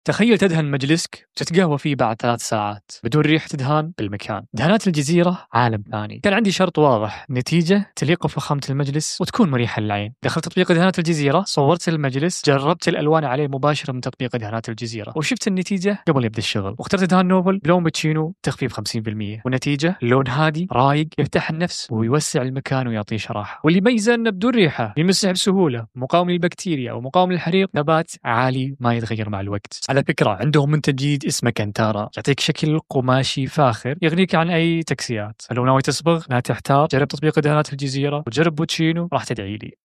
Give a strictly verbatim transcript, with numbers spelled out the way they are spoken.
تخيل تدهن مجلسك وتتقهوى فيه بعد ثلاث ساعات بدون ريحة دهان بالمكان. دهانات الجزيرة عالم ثاني. كان عندي شرط واضح: نتيجة تليق بفخامة المجلس وتكون مريحة للعين. دخلت تطبيق دهانات الجزيرة، صورت المجلس، جربت الألوان عليه مباشرة من تطبيق دهانات الجزيرة، وشفت النتيجة قبل يبدأ الشغل. واخترت دهان نوبل بلون باتشينو تخفيف خمسين بالمية، والنتيجة لون هادي رايق يفتح النفس ويوسع المكان ويعطيه شراحة. واللي يميزه انه بدون ريحة، يمسح بسهولة، مقاوم للبكتيريا ومقاوم للحريق، نبات عالي ما يتغير مع الوقت. على فكرة عندهم منتج جديد اسمه كنتارا، يعطيك شكل قماشي فاخر يغنيك عن اي تكسيات. فلو ناوي تصبغ لا تحتار، جرب تطبيق دهانات الجزيرة وجرب بوتشينو، راح تدعي لي.